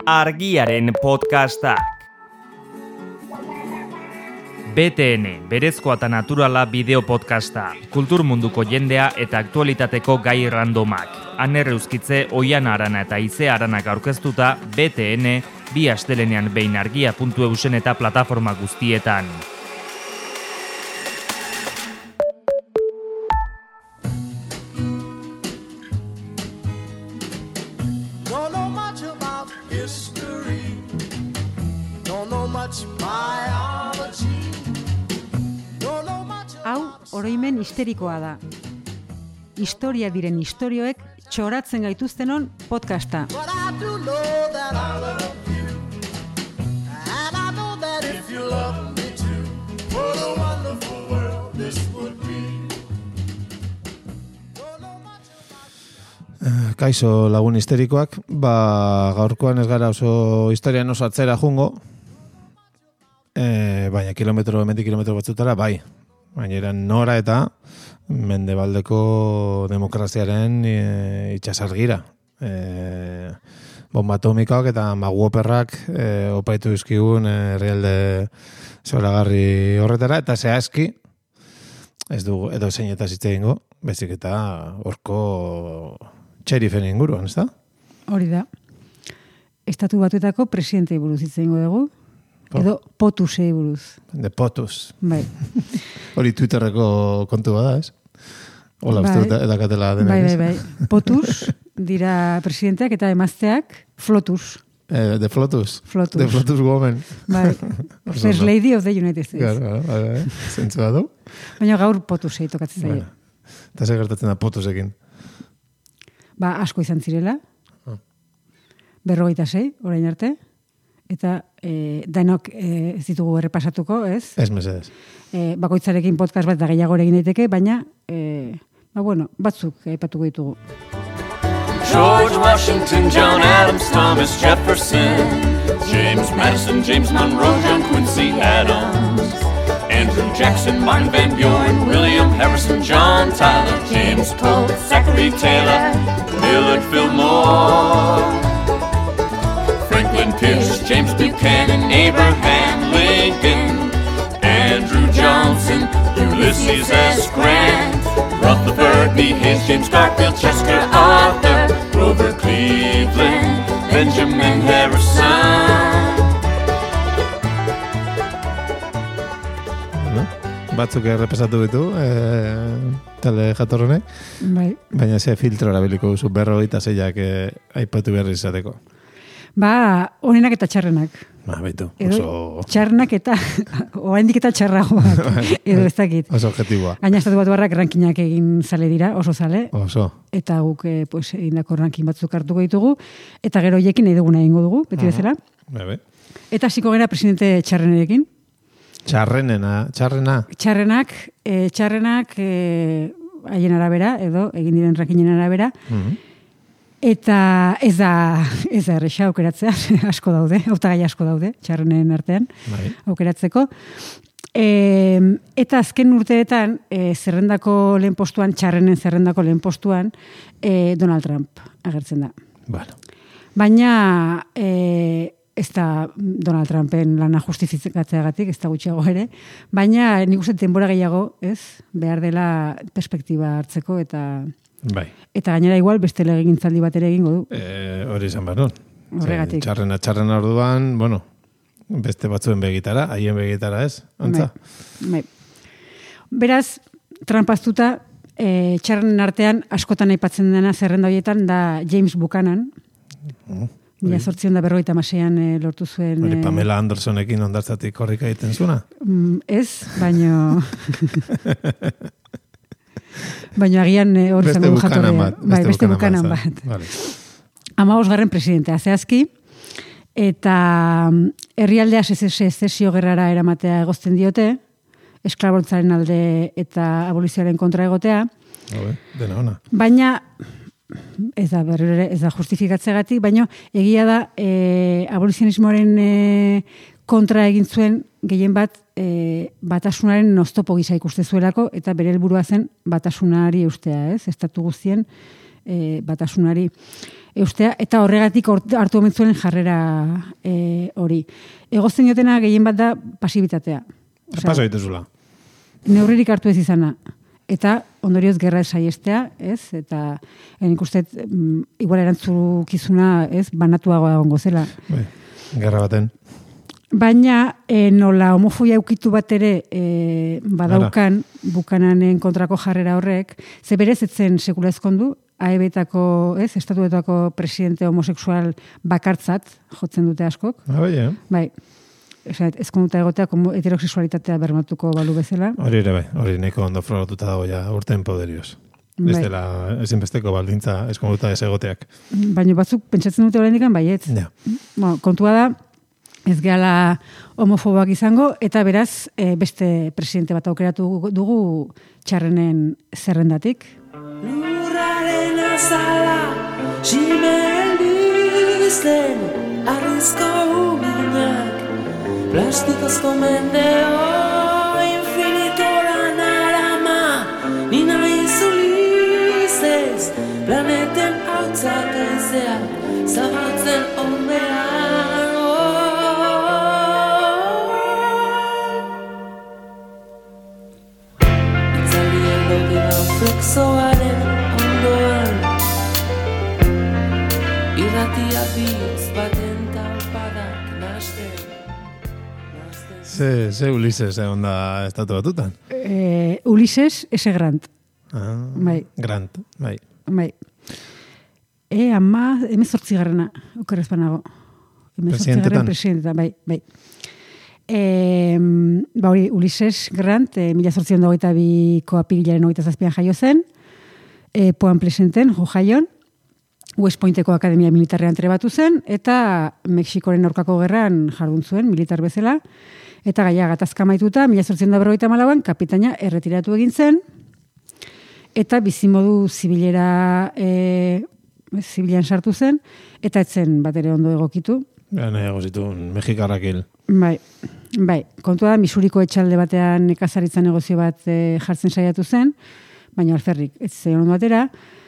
Argiaren podcastak. BTN, berezkoa eta naturala bideo podcasta. Kultur munduko jendea eta aktualitateko gai randomak. Aner Euskitze, Oiana Arana eta Ize Aranak aurkeztuta, BTN, bi astelenean behin argia.eusen eta plataforma guztietan. Hau, oroimen histerikoa da. Historia diren istorioek txoratzen gaituztenon podcasta. Kaixo lagun histerikoak, gaurkoan ez gara oso historian oso atzera jungo, baina hemendik kilometro batzutara, bai. Baina eran nora eta mendebaldeko demokraziaren itxasargira. Bomba atomikoak eta maguoperrak opaitu dizkigun herrialde zoragarri horretara, eta zehazki, ez dugu edo zeinetaz hitz egingo, bezik eta horko txerifen inguruan, ez da? Hori da. Estatu Batuetako presidentei buruz hitz egingo dugu. Edo POTUSei buruz. De POTUS. Bai. Hori Twitterreko kontu bada, ez? Hola, bai. uste edakatela denak. Bai. POTUS dira presidenteak eta emazteak FLOTUS. De FLOTUS. FLOTUS. De FLOTUS woman. Bai. First Lady of the United States. Bai. Zentzua du. Baina gaur POTUSei tokatzen zaie. Eta ze gertatzen da POTUSekin? Asko izan zirela. 56, orain arte. Eta danok ez ditugu errepasatuko, ez? Ez mesedez. Bakoitzarekin podcast bat da gehiago egin daiteke, baina batzuk aipatuko ditugu. George Washington, John Adams, Thomas Jefferson, James Madison, James Monroe, John Quincy Adams, Andrew Jackson, Martin Van Buren, William Harrison, John Tyler, James Polk, Zachary Taylor, Millard Fillmore, Franklin Pierce, James Buchanan, Abraham Lincoln, Andrew Johnson, Ulysses S. Grant, Rutherford B. Hayes, James Garfield, Chester Arthur, Grover Cleveland, Benjamin Harrison. Batzuk errepasatu ditu, talde jatorronek, Bai. baina ze filtro erabiliko duzu 56ak aipatu behar izateko. Honenak eta txarrenak. Baitu, Edo txarrenak eta oraindik eta txarragoak. Edo ez dakit. Oso objetiboa. Gaina Estatu Batuarrak rankinak egin zale dira, oso zale. Oso. Eta guk egindako rankin batzuk hartuko ditugu. Eta gero hoiekin nahi duguna egingo dugu, beti bezala. Bebe. Eta hasiko gara presidente txarrenerekin. Txarrenak haien arabera, edo egin diren rankinen arabera. Eta ez da erresa aukeratzea, asko daude, hautagai asko daude, txarrenen artean aukeratzeko. Eta azken urteetan, txarrenen zerrendako lehen postuan, Donald Trump agertzen da. Bueno. Baina ez da Donald Trumpen lana justifikatzeagatik, ez da gutxiago ere, baina nik uste denbora gehiago, behar dela perspektiba hartzeko eta gainera igual beste legegintzaldi bat ere egingo du. Hori izan behar dut. Horregatik. Txarrena orduan, beste batzuen begitara, haien begitara ez, antza? Bai. Beraz, Trump aztuta, txarrenen artean askotan aipatzen dena zerrenda horietan da James Buchanan, 1856an lortu zuen... Hori Pamela Andersonekin ondartzatik korrika egiten zuna? Ez, baino... Baina agian hori zango jatorria. Beste Buchanan bat. 15. presidentea zehazki, eta herrialdea sezesio gerrara eramatea egozten diote, esklaboltzaren alde eta abolizioaren kontra egotea. Dena ona. Baina... Ez da justifikatzeagatik, baina egia da abolizionismoaren kontra egin zuen gehien bat batasunaren oztopo gisa ikuste zuelako, eta bere helburua zen batasunari eustea, ez? Estatu guztien batasunari. eustea, eta horregatik hartu omen zuen jarrera hori. Egozten jotena gehien bat da pasibitatea. Paso dituzula. Neurririk hartu ez izana. Eta ondorioz gerra saiestea, ez? Eta nik uste igual erantzukizuna, ez? Banatuagoa egongo zela. Gerra baten. Baina nola homofobia ukitu bat ere badaukan bukananen kontrako jarrera horrek, ze berez etzen sekula ezkondu, AEB-etako, ez, estatuetako presidente homosexual bakartzat jotzen dute askok. Bai. Ezkonduta egotea heterosexualitatea bermatuko balu bezala. Hori ere bai, hori neko ondo frogatuta dago ja urten poderioz. Ez dela ezinbesteko baldintza ezkonduta ez egoteak. Baina batzuk pentsatzen dute horrendikan baietz. Ja. Kontua da, ez gehala homofoboak izango, eta beraz beste presidente bat aukeratu dugu txarrenen zerrendatik. Lurraren azala, simelbizten, arrizko uminak, plastikozko mendeo, infinitora narama, nina izulizez, planeten hautzak aizea, zabaltzen onbean. Itzalien dotera flexoaren ondoan, irratia bihotz baten taupadak nasten. Ze Ulises onda estatu batutan? Ulises ese Grant. Bai. Grant, bai. Bai. Ama, 18garrena, okerrez banago. 18garren presidentetan, bai. Hori, Ulises Grant, 1822ko apirilaren 27an jaio zen, Poan Pleasantenen jaion, West Pointeko Akademia Militarrean trebatu zen, eta Mexikoren aurkako gerran jardun zuen, militar bezala, eta gaia gatazka maituta, 1854an kapitaina erretiratu egin zen, eta bizimodu zibilean sartu zen, eta etzen bat ere ondo egokitu. Nahiago zituen, Mexikarrak hil. Bai. Kontua da, Misuriko etxalde batean nekazaritza negozio bat jartzen saiatu zen, baina alferrik, ez zen ondo batera.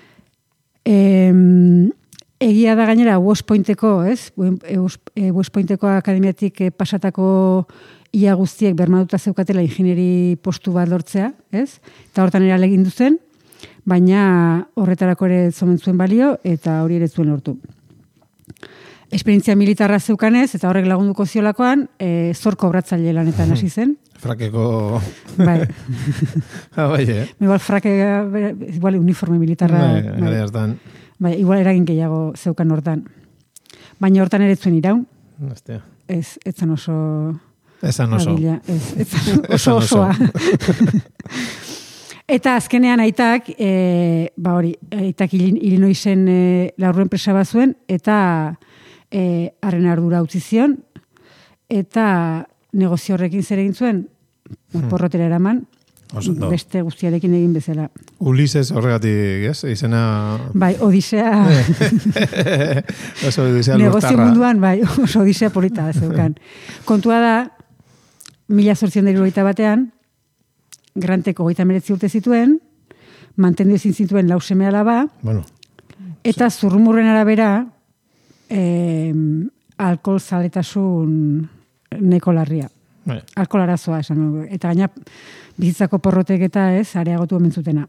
Egia da gainera West Pointeko, ez? West Pointeko akademiatik pasatako ia guztiek bermatuta zeukatela ingenieri postu bat lortzea, ez? Eta hortan ere alegin duzen, baina horretarako ere zomen zuen balio, eta hori ere zuen lortu. Esperientzia militarra zeukanez, eta horrek lagunduko ziolakoan, zorko obratzaile lanetan hasi zen. Frakeko... Bai. Bai, Igual igual uniforme militarra... Bai, igual eragin gehiago zeukan hortan. Baina hortan ere zuen iraun. Etzan oso... Ezan oso. Oso osoa. Eta azkenean aitak, aitak Illinoisen laurren presa bat zuen, eta haren ardura utzi zion, eta negozio horrekin zer egin zuen, porrotera eraman, beste guztiarekin egin bezala. Ulises horregatik, ez? Izena... Bai, Odisea... Oso Odisea lurtarra. Negozio munduan, bai, oso Odisea polita zeukan. Kontua da, 1871 Grantek 39 urte zituen, mantendu ezin zituen 4 seme alaba, eta zurrumurren arabera alkohol zaletasun neko larria. Alkohol arazoa, esan. Eta gaina bizitzako porrotek eta areagotu omen zutena.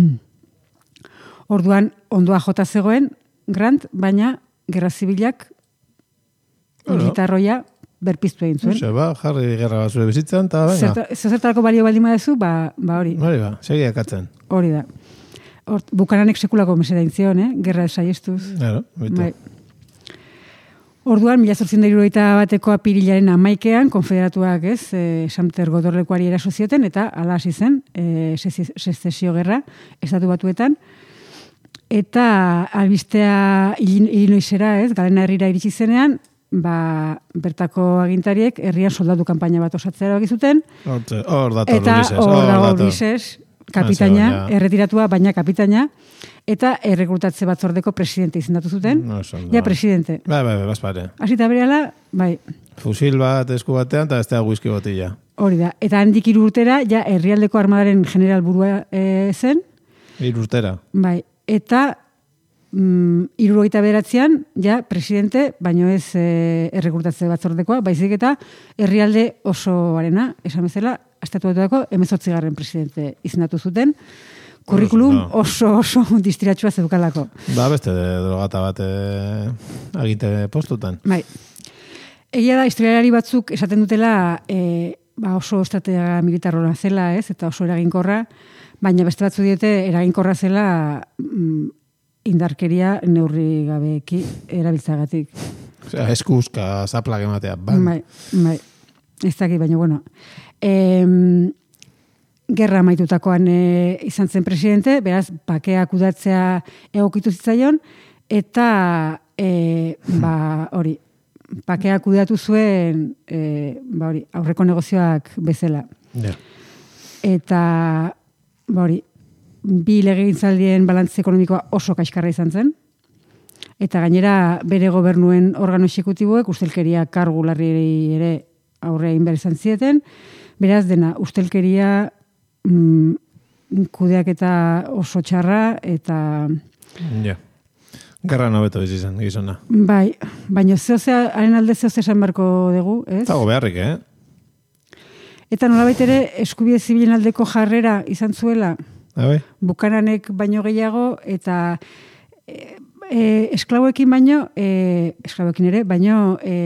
Orduan, ondoa jota zegoen Grant, baina gerra zibilak gitarroia berpiztu egin zuen. Jarri gerra bat zure bizitzan, eta venga. Zertarako balio baldin badezu, hori. Hori segi akatzen. Hori da. Bukananek sekulako mesera intzion, gerra esaiestuz. Bai. Orduan, 1871ko apirilaren 11ean, konfederatuak, Sumter gotorlekuari eraso zioten, eta hala hasi zen, sezesio gerra, estatu batuetan, eta albistea Illinoisera, Galena herrira iritsi zenean, bertako agintariek herrian soldatu kanpaina bat osatzea erabaki zuten. Hor dago Ulises, kapitaina, erretiratua, baina kapitaina, eta errekrutatze batzordeko presidente izendatu zuten. Ja, presidente. Bai, bazpare. Hasita berehala, bai. Fusil bat esku batean, eta ez da whisky botila. Hori da. Eta handik 3 urtera, ja, herrialdeko armadaren general burua zen. 3 urtera. Bai. Eta 69an, ja, presidente, baino ez errekurtatze batzordekoa, baizik eta herrialde osoarena, esan bezala, estatuatuako 18. presidente izendatu zuten, kurrikulum oso distiratxua zeukalako. Beste drogata bat agite postutan. Bai. Egia da, historialari batzuk esaten dutela oso estrategia militarroa zela, ez, eta oso eraginkorra, baina beste batzu diote eraginkorra zela indarkeria neurri gabeki erabiltzagatik. Osea, eskuzka, zaplak ematea. Bai. Ez dakit, baina, bueno. Gerra amaitutakoan izan zen presidente, beraz, bakeak udatzea egokitu zitzaion, eta hori, bakeak udatu zuen aurreko negozioak bezala. Yeah. Eta hori, bi legegintzaldien balantze ekonomikoa oso kaxkarra izan zen, eta gainera bere gobernuen organo exekutiboek ustelkeria kargu larri ere aurre egin behar izan zieten, beraz dena ustelkeria kudeak eta oso txarra, eta... Ja. Garra nobeto izan, gizona. Bai, baina haren alde zehose esan barko dugu, ez? Zago beharrik, Eta nolabait ere eskubide zibilen aldeko jarrera izan zuela, Bukananek baino gehiago, eta esklauekin baino, esklauekin ere, baino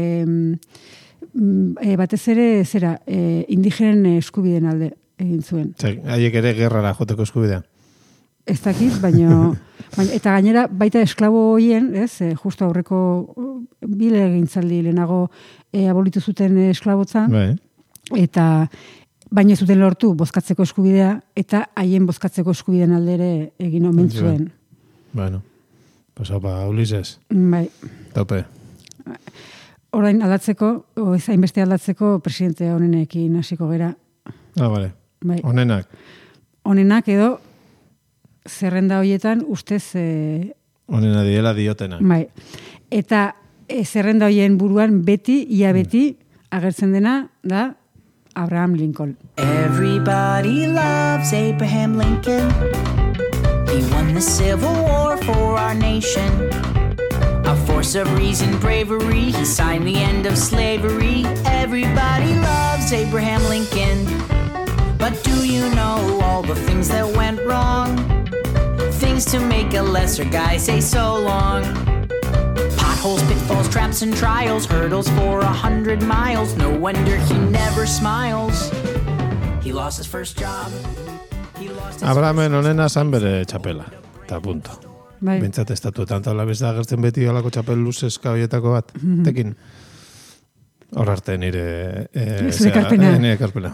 batez ere zera, indigenen eskubideen alde egin zuen. Haiek ere gerrara joteko eskubidea. Ez dakit, baino eta gainera baita esklabo hoien, ez, justo aurreko bile egintzaldi lehenago abolitu zuten esklabotza, eta baina zuten lortu bozkatzeko eskubidea, eta haien bozkatzeko eskubideen aldere egin omen zuen. Bueno, pues opa, Ulises. Bai. Tope. Orain aldatzeko, hainbeste aldatzeko, presidente honenekin hasiko gera. Bale. Bai. Honenak edo zerrenda horietan ustez... Honena diela diotena. Bai. Eta zerrenda horien buruan ia beti agertzen dena da Abraham Lincoln. Everybody loves Abraham Lincoln. He won the Civil War for our nation. A force of reason, bravery. He signed the end of slavery. Everybody loves Abraham Lincoln. But do you know all the things that went wrong? Things to make a lesser guy say so long. Potholes, pitfalls, traps and trials, hurdles for 100 miles. No wonder he never smiles. He lost his first job. Abrahamen honena zan bere txapela. Eta punto. Bentsat estatuetan taula bezda agertzen beti olako txapel luzeska horietako bat. Tekin. Hor arte nire karpena.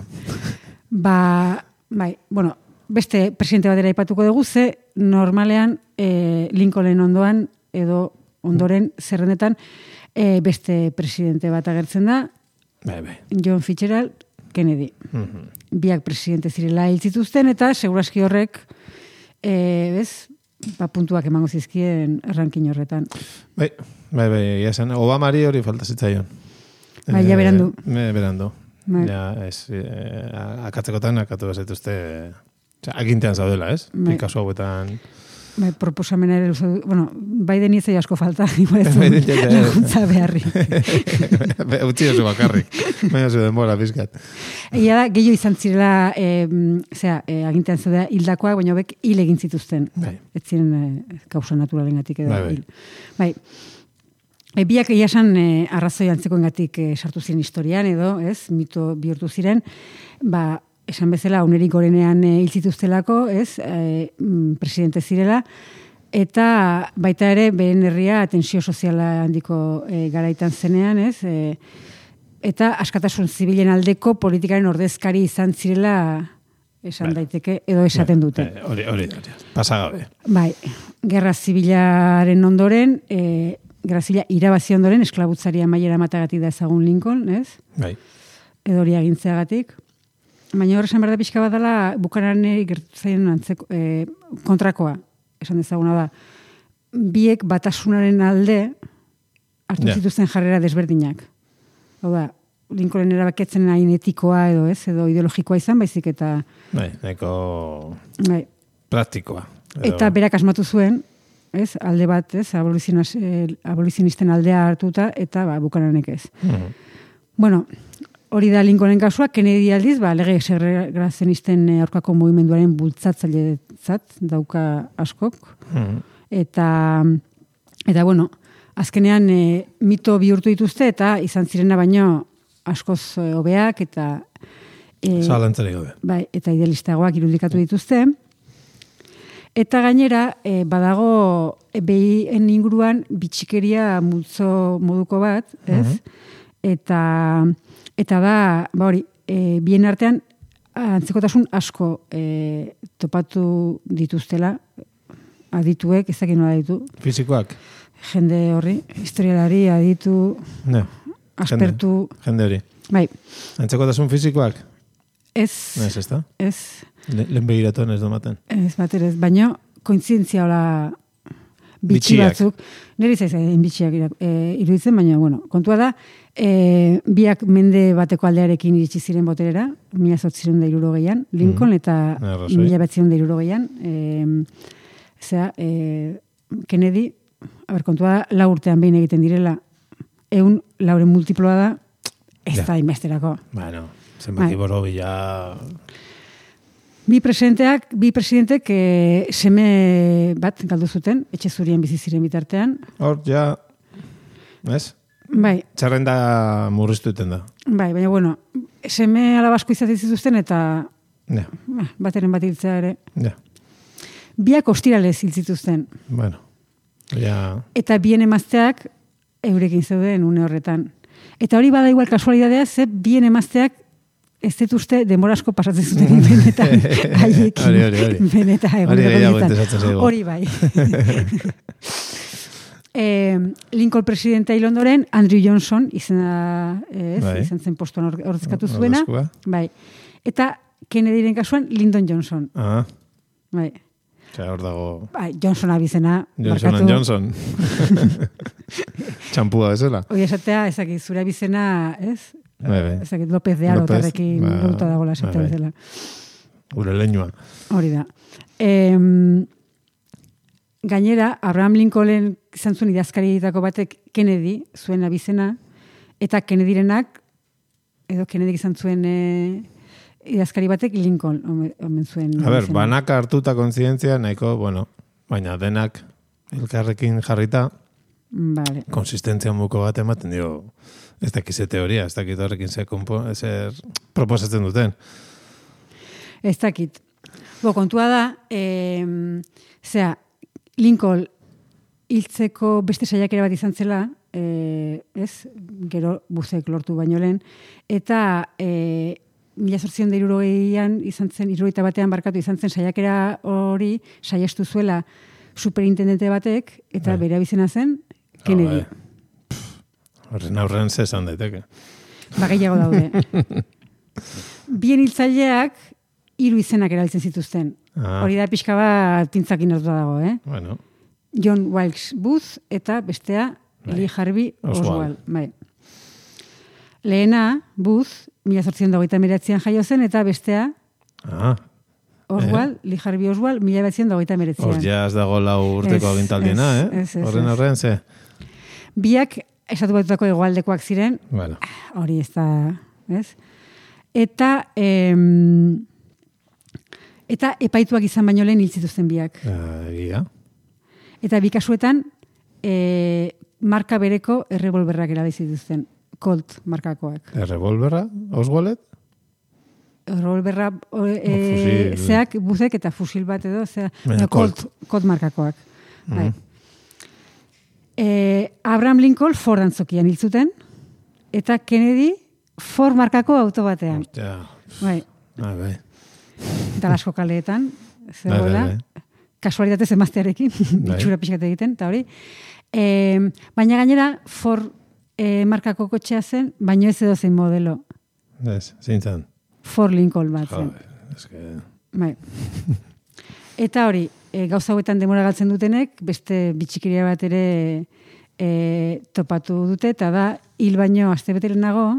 Bai, bueno, beste presidente batera ipatuko dugu, ze normalean Lincolnen ondoan edo ondoren zerrendetan beste presidente bat agertzen da, John Fitzgerald Kennedy. Biak presidente zirela hil zituzten, eta seguraski horrek puntuak emango zizkien ranking horretan. Bai, iazen, Obamari hori falta zitzaion. Bai, ja berandu. Berandu. Ja, akatzekotan akatu bezituzte agintean zaudela, ez? Kasu hauetan... Proposamena ere, bueno, Biden izai asko falta, laguntza beharri. Utsi oso bakarrik, baina zu denbora bizkat. Egia da, gehiago izan zirela, agintean zaudela hildakoak, baina hobek hil egin zituzten. Ez ziren kausa naturalengatik edo hil. Bai. Biak egia esan arrazoi antzekoengatik sartu ziren historian edo, ez, mito bihurtu ziren, esan bezala, unerik gorenean hil zituztelako, ez, presidente zirela, eta baita ere, beren herria tensio soziala handiko garaitan zenean, ez, eta askatasun zibilen aldeko politikaren ordezkari izan zirela esan daiteke, edo esaten dute. Hori, pasagabe. Bai, gerra zibilaren ondoren, gerra zibila irabazi ondoren, esklabutzaria maiera matagatik da ezagun Lincoln, ez? Bai. Edo hori agintzeagatik. Baina horresan berda pixka bat dela, Bukananeri gertu zaien kontrakoa, esan dezaguna da. Biek batasunaren alde hartu zituzten jarrera desberdinak. Hau da, Lincolnen erabaketzen hain etikoa edo ez, edo ideologikoa izan, baizik eta... Neko praktikoa. Eta berak asmatu zuen, ez, alde bat, ez, abolizionisten aldea hartuta, eta Buchananek ez. Bueno, hori da Lincolnen kasua, Kennedy aldiz, lege segregazionisten aurkako mugimenduaren bultzatzailetzat dauka askok. Eta bueno, azkenean mito bihurtu dituzte, eta izan zirena baino askoz hobeak, eta zalantzari gabe. Bai, eta idealistagoak irudikatu dituzte. Eta gainera, badago behien inguruan bitxikeria multzo moduko bat, ez? Eta da, hori, bien artean antzekotasun asko topatu dituztela, adituek, ez dakit nola ditu. Fizikoak? Jende horri, historialari, aditu, aspertu. Jende hori. Bai. Antzekotasun fizikoak? Ez. Ez, ez da? Ez. Lehen begiratuan ez domaten. Ez, baterez. Baina, kointzientzia hola bitxi batzuk. Neri zaizaien bitxiak iruditzen, baina, bueno, kontua da, biak mende bateko aldearekin iritsi ziren boterera, 1860an, Lincoln, eta 1960an, Kennedy, kontua da, 4 urtean behin egiten direla, 100 multiploa da, ez da inbesterako. Bueno, zenbaki boro bila... Bi presidentek seme bat galdu zuten, etxe zurien bizi ziren bitartean. Hor, ja, ez? Bai. Txarrenda murriztu eten da. Bai, baina, bueno, seme alabasko izaten zituzten eta bateren bat hiltzea ere. Ja. Biak ostiralez hiltzituzten. Bueno, ja... Eta bien emazteak eurekin zeuden une horretan. Eta hori bada igual kasualidadea, ze bien emazteak ez dut uste demorasko pasatzen zuten benetan haiekin. Hori. Benetan egon. Hori bai. Lincoln presidenta hil ondoren, Andrew Johnson izan zen postuan ordezkatu zuena. Bai. Eta Kennedyren kasuan Lyndon Johnson. Bai. Hor dago... Bai, Johnson abizena. Johnson. Txampua bezala. Hoi esatea, ezakit, zure abizena, ez? Bai. Ezakit, López de Aro tarrekin gauta dagoela esatea bezala. Gure leinua. Hori da. Gainera, Abraham Lincoln izan zuen idazkari ditako batek Kennedy, zuen abizena, eta Kennedyrenak, edo Kennedy izan zuen idazkari batek Lincoln omen zuen. A ber, banak hartuta kontzientzia, nahiko, bueno, baina denak elkarrekin jarrita, vale. Konsistentzia muko bat ematen dio, ez dakize teoria, ez dakit horrekin zer proposatzen duten. Ez dakit. Kontua da, Lincoln hiltzeko beste saiakera bat izan zela, gero buzek lortu baino lehen, eta 1860an izan zen, 71 barkatu izan zen saiakera hori saiestu zuela superintendente batek, eta bere abizena zen Kennedy. Horren aurrean zezan daiteke. Gehiago daude. Bien hiltzaileak 3 izenak erabiltzen zituzten. Hori da pixka bat pintzakin hartuta dago, Bueno. John Wilkes Booth eta bestea Lee Harvey Oswald. Bai. Lehena, Booth, 1889an jaio zen, eta bestea Oswald, Lee Harvey Oswald, 1989an. Hor jaz dago 4 urteko agintaldiena, Horren ze? Biak esatu batutako hegoaldekoak ziren, bueno. Hori ez da, ez? Eta epaituak izan baino lehen hiltzituzten biak. Egia. Eta bi kasuetan marka bereko errebolberrak erabizituzten. Colt markakoak. Errebolberra? Oswaldet? Errebolberra zeak buzek eta fusil bat edo Colt markakoak. Bai. Abraham Lincoln Ford antzokian hiltzuten, eta Kennedy Ford markako auto batean. Bai. Bai. Eta lasko kaleetan, zegoela, kasualitatez emaztearekin, itxura pixkat egiten, eta hori. Baina gainera, Ford markako kotxea zen, baino ez edo zein modelo. Ez, zintzen. Ford Lincoln bat zen. Bai. Eta hori, gauza hauetan demora galtzen dutenek, beste bitxikiria bat ere topatu dute, eta da, hil baino astebeteren nago,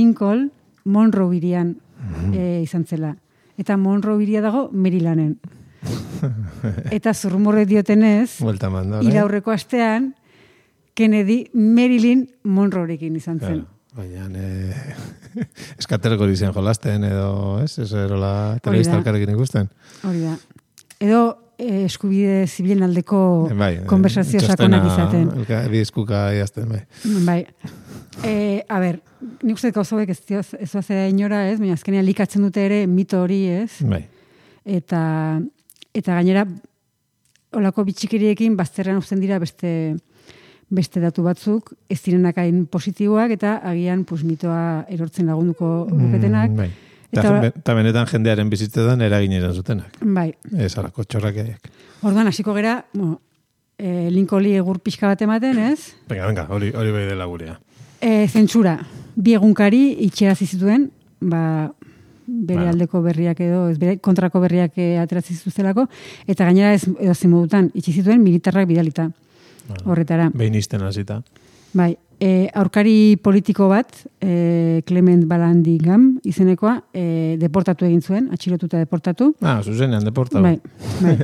Lincoln Monroe hirian izan zela. Eta Monroe hiria dago Marylanden. Eta zurrumorrek diotenez, iraurreko astean, Kennedy Marilyn Monroerekin izan zen. Baina, eskaterko dizen jolasten edo, ez erola telebista alkarrekin ikusten. Hori da. Edo eskubide zibilen aldeko konversazio sakonak izaten. Bi eskuka idazten, bai. Bai. A ber, nik uste gauzauek ez oazera inora, ez? Baina azkenean likatzen dute ere mito hori, ez? Bai. Eta gainera, olako bitxikiriekin bazterrean uzten dira beste datu batzuk, ez direnak hain positiboak, eta agian mitoa erortzen lagunduko luketenak. Bai. Eta benetan jendearen bizitzetan eragineran zutenak. Bai. Ez alako txorrakeak. Orduan, hasiko gera, Lincolni egur pixka bat ematen, ez? Venga, hori bai dela gurea. Zentsura, bi egunkari itxerazi zituen, bere aldeko berriak edo, kontrako berriak aterazi zituztelako, eta gainera edo zemodutan itxi zituen militarrak bidalita. Horretara. Behin izten hasita. Bai, aurkari politiko bat, Clement Vallandigham izenekoa, deportatu egin zuen, atxilotuta deportatu. Zuzenean deportatu. Bai.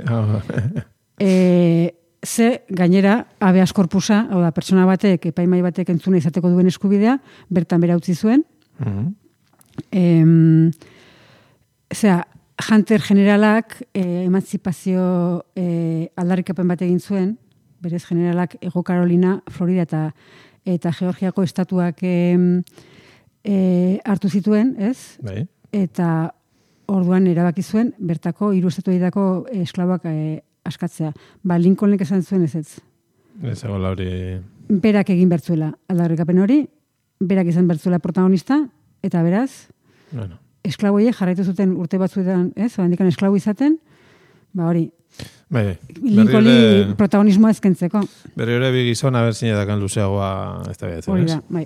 Ze, gainera, habeas corpusa, hau da, pertsona batek, epaimai batek entzuna izateko duen eskubidea, bertan bera utzi zuen. Hunter generalak emantzipazio aldarrikapen bat egin zuen, berez generalak Ego Carolina, Florida eta Georgiako estatuak hartu zituen, ez? Bai. Eta orduan erabaki zuen, bertako 3 estatuetako esklabak askatzea. Lincolnek esan zuen ez. Ez egola hori... Berak egin bertzuela aldarrikapen hori, berak izan bertzuela protagonista, eta beraz, esklaboie jarraitu zuten urte batzuetan, ez? Handikan esklabo izaten, hori... Lincolni protagonismoa ezkentzeko. Berri hori bi gizona berzinetakan luzeagoa ez da bidatzen, hori da, bai.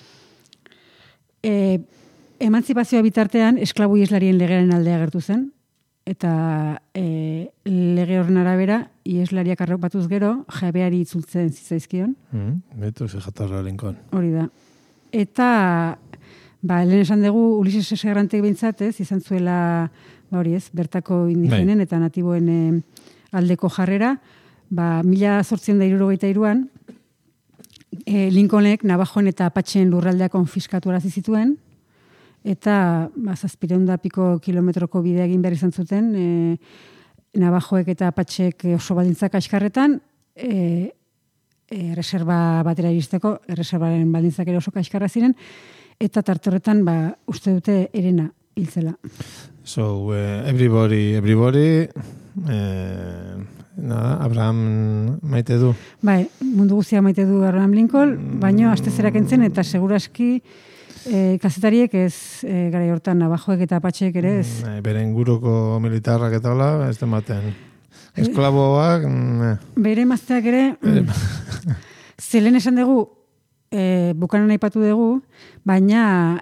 Emantzipazioa bitartean esklabu ieslarien legearen aldea gertu zen, eta lege horren arabera, ieslariak arropatuz gero, jabeari itzultzen zitzaizkion. Betu ze jatarra Lincoln. Hori da. Eta, lehen esan dugu, Ulises S. Grantek behintzat, izan zuela, hori ez, bertako indigenen eta natiboen aldeko jarrera, 1863an, Lincolnek Navajoen eta Apatxeen lurraldea konfiskatu arazi zituen, eta 700 kilometroko bidea egin behar izan zuten, Navajoek eta Apatxeek oso baldintzak kaskarretan, reserva batera iristeko, reservaren baldintzak ere oso kaskarra ziren, eta tarte horretan, uste dute erena hiltzela. So, everybody, Abraham maite du. Bai, mundu guztia maite du Abraham Lincoln, baino astezerak entzen, eta seguraski kazetariek ez, gara hortan, Navajoek eta Apatxeek ere ez. Beren guruko militarrak eta hola, ez dematen. Esklaboak... Bere mazteak ere, zelen esan dugu, bukanan aipatu dugu, baina...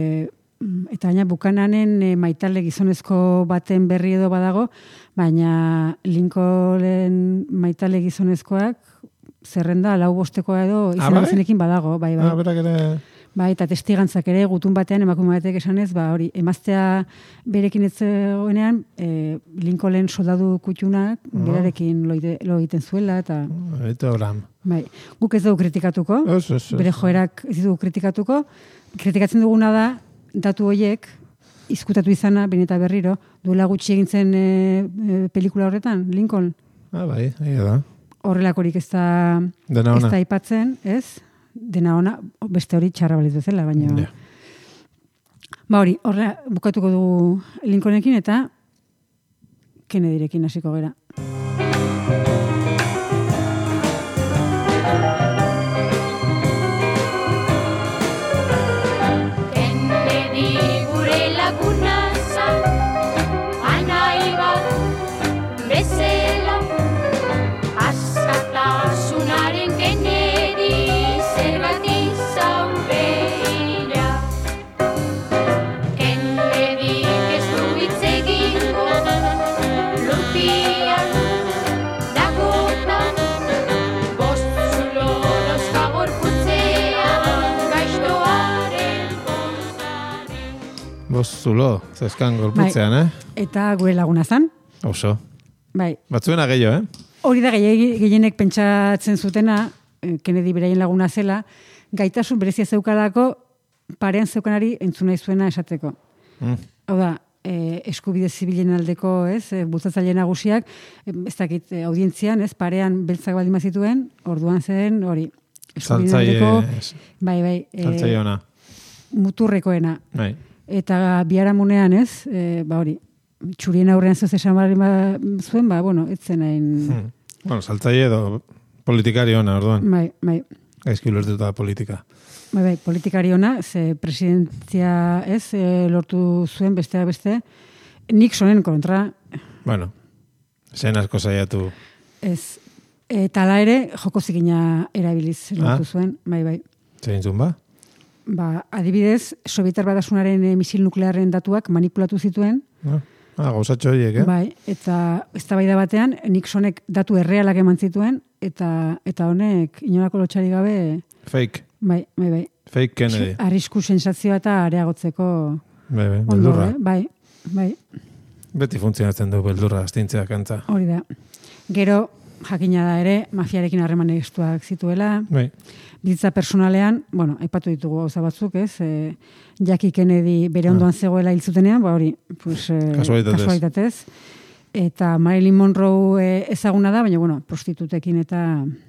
Eta baina Bukananen maitale gizonezko baten berri edo badago, baina Lincoln maitale gizonezkoak zerrenda 4-bostekoa edo izenekin badago. Bai. Berak ere... Bai, eta testigantzak ere gutun batean emakume batek esanez, hori, emaztea berekin ez zegoenean, Lincoln soldadu kutxunak berarekin lo egiten zuela, eta... Eta Abraham. Bai, guk ez dugu kritikatuko, bere joerak ez dugu kritikatuko, kritikatzen duguna da, datu horiek, izkutatu izana, behin eta berriro, duela gutxi egin zen pelikula horretan, Lincoln. Bai, da. Horrelakorik ez da aipatzen, ez? Dena ona, beste hori txarra balitu zela, baina... Yeah. Hori, horrela bukatuko dugu Lincolnekin eta Kennedyrekin hasiko gera. Zulo, zeskan gorputzean, Eta gure laguna zan. Oso. Bai. Batzuena gehiago, Hori da gehienek pentsatzen zutena, Kennedy beraien laguna zela, gaitasun berezia zeukalako parean zeukanari entzuna izuena esateko. Hau da, eskubide zibilen aldeko, bultzatzaile nagusiak, ez dakit, audientzian, parean beltzak baldin bazituen, orduan zen, hori, eskubide aldeko, bai, saltzaile ona. Muturrekoena. Bai. Eta biharamunean, hori, txurien aurrean zuz esan zuen, bueno, etzen hain... Bueno, saltzaile edo politikari ona, orduan. Bai. Gaizki ulertuta politika. Bai, politikari ona, ze presidentzia lortu zuen beste, Nixonen kontra. Bueno, zen asko saiatu. Ez, eta ala ere, joko zikina erabiliz lortu zuen, bai. Zein zuen ba? Adibidez, Sovietar Batasunaren misil nuklearren datuak manipulatu zituen. Gauzatxo horiek, Bai, eta eztabaida batean, Nixonek datu errealak eman zituen, eta honek inolako lotxari gabe... Fake. Bai. Fake Kennedy. Arrisku sensazioa eta areagotzeko... Bai, beldurra. Bai. Beti funtzionatzen du beldurra, astintzea kantza. Hori da. Gero, jakina da ere, mafiarekin harreman estuak zituela. Bai. Bizitza personalean, aipatu ditugu gauza batzuk, Jackie Kennedy bere ondoan zegoela hilzutenean, hori, kasualitatez. Eta Marilyn Monroe ezaguna da, baina, prostitutekin eta...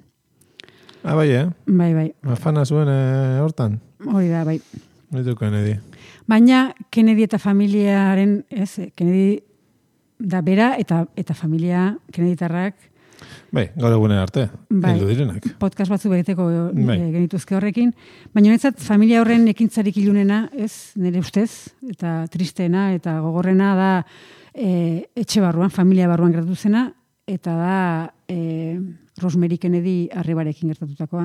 Bai, Bai. Afana zuen hortan. Hori da, bai. Nitu Kennedy. Baina Kennedy eta familiaren, Kennedy da bera eta familia Kennedytarrak. Bai, gaur egunen arte, hildu direnak. Podcast batzu bereteko genituzke horrekin. Baina netzat, familia horren ekintzarik ilunena, nire ustez, eta tristeena, eta gogorrena da etxe barruan, familia barruan gertatu zena, eta da Rosemary Kennedy arrebarekin gertatutakoa.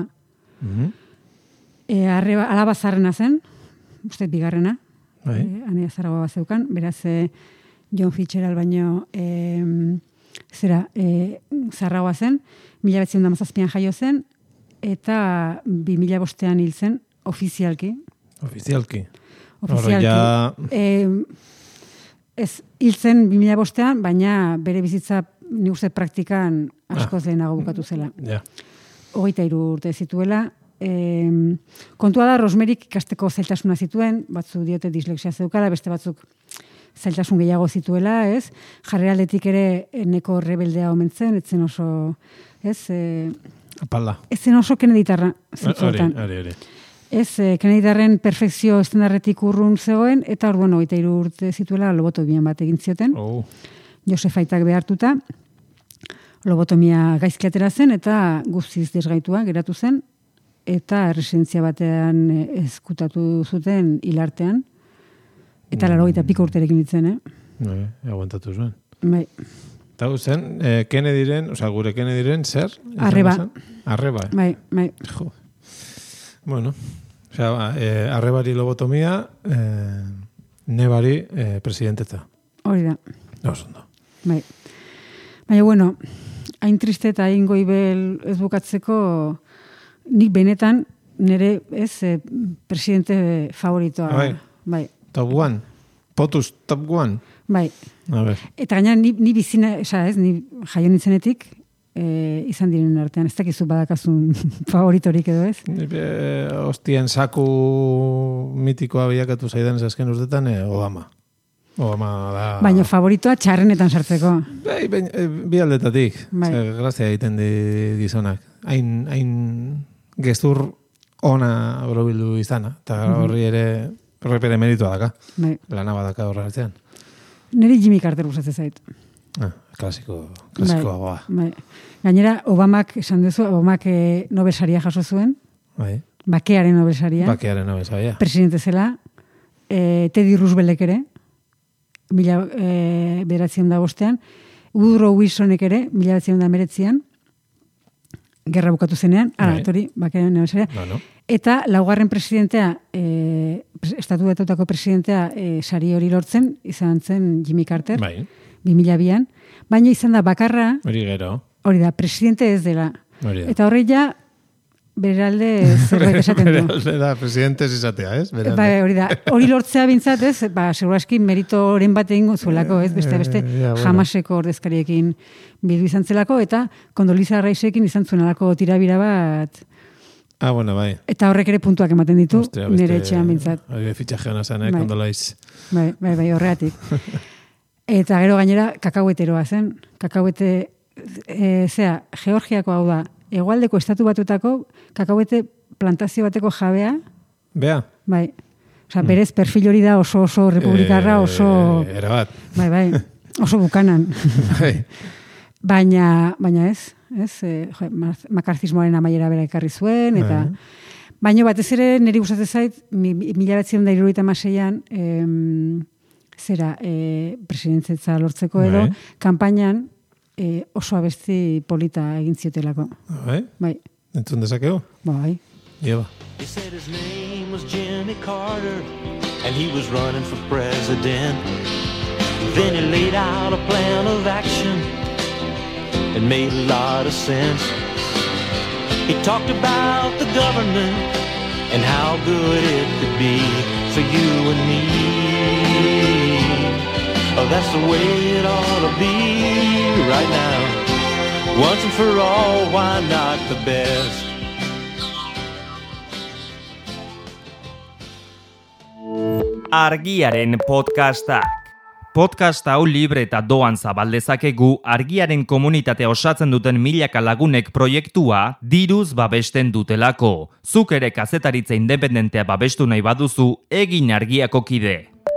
Alaba zarrena zen, uste bigarrena, anea zaragoa zeukan, beraz John Fitzgerald baino zarragoa zen, 1917an jaio zen, eta 2005an hil zen, ofizialki. Ofizialki. Ez, hil zen 2005an, baina bere bizitza ni uste praktikan askoz lehenago bukatu zela. 23 urte zituela. Kontua da, Rosmerik ikasteko zailtasuna zituen, batzu diote dislexia zeukala, beste batzuk zailtasun gehiago zituela, jarreraldetik ere neko rebeldea omentzen, etzen oso, Apala. Etzen oso Kennedytarra zitzuetan. Hori. Kennedytarren perfekzio estandarretik urrun zegoen, eta orduan 23 urte zituela lobotomian bat egin zioten. Josefaitak behartuta, lobotomia gaizki atera zen, eta guztiz desgaitua geratu zen, eta residentzia batean ezkutatu zuten hilartean, eta 80 urterekin ditzen, aguantatu zuen. Bai. Eta zen, Kennedyren, gure Kennedyren, zer? Arreba. Arreba. Bai. Jo. Bueno, arrebari lobotomia, nebari presidentetza. Hori da. Osondo. Bai. Baina, bueno, hain triste eta hain goibel ez bukatzeko, nik benetan nire presidente favoritoa. Bai. Top one. POTUS top one. Bai. A ver. Eta gaina ni bizina, ni jaio nintzenetik, izan diren artean, ez dakizu badakazun favoritorik edo ez? Hostien saku mitikoa bilakatu zaidan azken urtetan, Obama. Obama da... Baina favoritoa txarrenetan sartzeko. Bi aldetatik. Grazia egiten di gizonak. Hain gestur ona borobildu izana. Eta horri ere horrepere meritua daka. Lana badaka horra hartzean. Neri Jimmy Carter gustatzen zait. Klasikoagoa. Gainera, Obamak, esan duzu, Obamak Nobel saria jaso zuen. Bakearen Nobel saria. Presidente zela. Teddy Rooseveltek ere. 1905an. Woodrow Wilsonek ere, 1919an. Gerra bukatu zenean. Bakearen Nobel saria. Eta laugarren presidentea, estatu batutako presidentea sari hori lortzen, izan zen Jimmy Carter. 2002an. Baina izan da bakarra... Hori gero. Hori da, presidente ez dela. Eta horri ja, beralde zerbait esaten du. Beralde da, presidentes izatea, ez? Bai, hori da. Hori lortzea bintzat, ez? Seguraski meritoren bat egingo zuelako, ez? Beste, Hamaseko ordezkariekin bildu izan zelako, eta Kondoliza Raisekin izan zuenalako tirabira bat. Bueno, bai. Eta horrek ere puntuak ematen ditu, nire etxean bintzat. Fitxaje hona zen, Kondolaiz. Bai, horregatik. Eta gero gainera, kakaueteroa zen. Kakauete, Georgiako hau da, hegoaldeko estatu batutako kakauete plantazio bateko jabea. Bea? Bai. Berez perfil hori da oso republikarra, oso... Erabat. Bai, oso bukanan. Bai. Baina ez? Makarzismoaren amaiera bera ekarri zuen, eta... Baina batez ere, niri gustatzen zait, 1976an, presidentzetza lortzeko edo, kanpainan oso abesti polita egin ziotelako. Bai? Entzun dezakegu? Bai. Iba. He said his name was Jimmy Carter, and he was running for president. Then he laid out a plan of action. It made a lot of sense. He talked about the government and how good it could be for you and me. Oh, that's the way it ought to be right now. Once and for all, why not the best? Argiaren podcastak. Podcast hau libre eta doan zabaldezakegu Argiaren komunitatea osatzen duten milaka lagunek proiektua diruz babesten dutelako. Zuk ere kazetaritza independentea babestu nahi baduzu, egin Argiako kide.